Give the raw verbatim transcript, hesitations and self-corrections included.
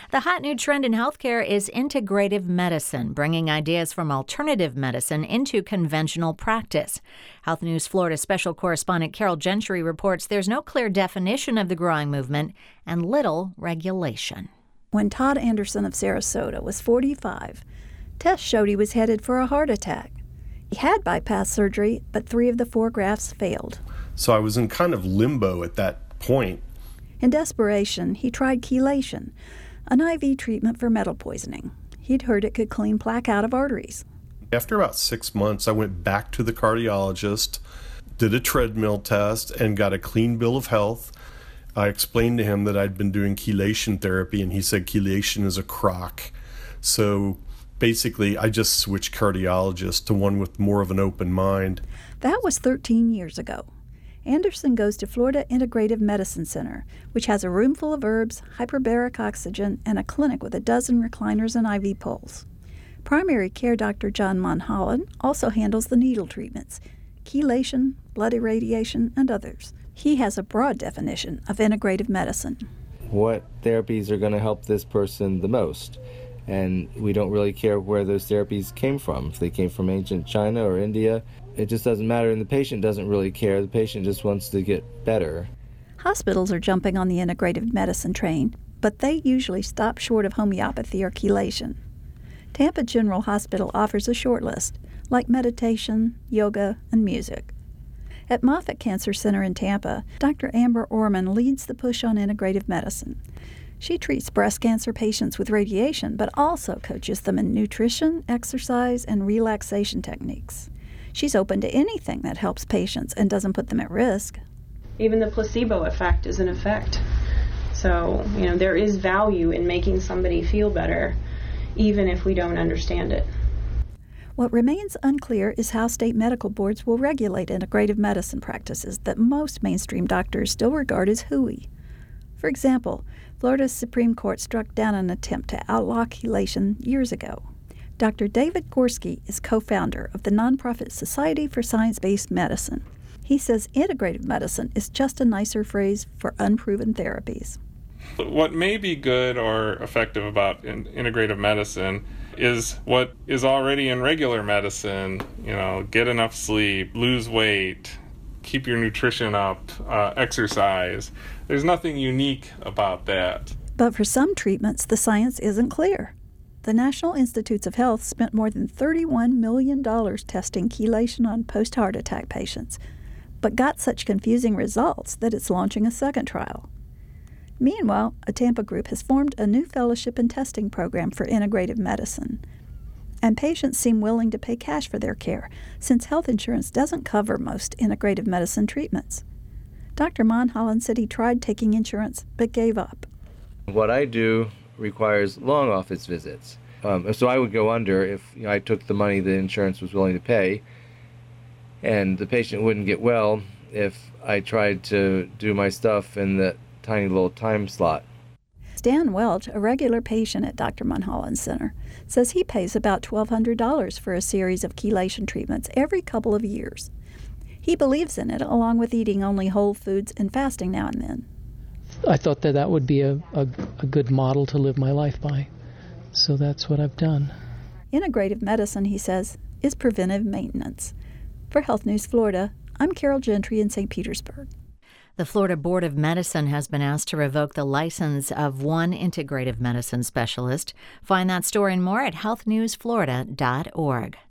The hot new trend in healthcare is integrative medicine, bringing ideas from alternative medicine into conventional practice. Health News Florida special correspondent Carol Gentry reports there's no clear definition of the growing movement and little regulation. When Todd Anderson of Sarasota was forty-five, tests showed he was headed for a heart attack. He had bypass surgery, but three of the four grafts failed. So I was in kind of limbo at that point. In desperation, he tried chelation, an I V treatment for metal poisoning. He'd heard it could clean plaque out of arteries. After about six months, I went back to the cardiologist, did a treadmill test, and got a clean bill of health. I explained to him that I'd been doing chelation therapy, and he said chelation is a crock. So basically, I just switched cardiologists to one with more of an open mind. That was thirteen years ago. Anderson goes to Florida Integrative Medicine Center, which has a room full of herbs, hyperbaric oxygen, and a clinic with a dozen recliners and I V poles. Primary care Doctor John Monholland also handles the needle treatments, chelation, blood irradiation, and others. He has a broad definition of integrative medicine. What therapies are going to help this person the most? And we don't really care where those therapies came from. If they came from ancient China or India, it just doesn't matter, and the patient doesn't really care. The patient just wants to get better. Hospitals are jumping on the integrative medicine train, but they usually stop short of homeopathy or chelation. Tampa General Hospital offers a short list, like meditation, yoga, and music. At Moffitt Cancer Center in Tampa, Doctor Amber Orman leads the push on integrative medicine. She treats breast cancer patients with radiation, but also coaches them in nutrition, exercise, and relaxation techniques. She's open to anything that helps patients and doesn't put them at risk. Even the placebo effect is an effect. So, you know, there is value in making somebody feel better, even if we don't understand it. What remains unclear is how state medical boards will regulate integrative medicine practices that most mainstream doctors still regard as hooey. For example, Florida's Supreme Court struck down an attempt to outlaw chelation years ago. Doctor David Gorski is co-founder of the nonprofit Society for Science-Based Medicine. He says integrative medicine is just a nicer phrase for unproven therapies. What may be good or effective about in- integrative medicine is what is already in regular medicine. You know, get enough sleep, lose weight, keep your nutrition up, uh, exercise. There's nothing unique about that. But for some treatments, the science isn't clear. The National Institutes of Health spent more than thirty-one million dollars testing chelation on post-heart attack patients, but got such confusing results that it's launching a second trial. Meanwhile, a Tampa group has formed a new fellowship and testing program for integrative medicine. And patients seem willing to pay cash for their care, since health insurance doesn't cover most integrative medicine treatments. Doctor Monholland said he tried taking insurance, but gave up. What I do requires long office visits. Um, so I would go under if you know, I took the money the insurance was willing to pay, and the patient wouldn't get well if I tried to do my stuff in that tiny little time slot. Stan Welch, a regular patient at Doctor Monholland's center, says he pays about twelve hundred dollars for a series of chelation treatments every couple of years. He believes in it, along with eating only whole foods and fasting now and then. I thought that that would be a, a, a good model to live my life by. So that's what I've done. Integrative medicine, he says, is preventive maintenance. For Health News Florida, I'm Carol Gentry in Saint Petersburg. The Florida Board of Medicine has been asked to revoke the license of one integrative medicine specialist. Find that story and more at health news florida dot org.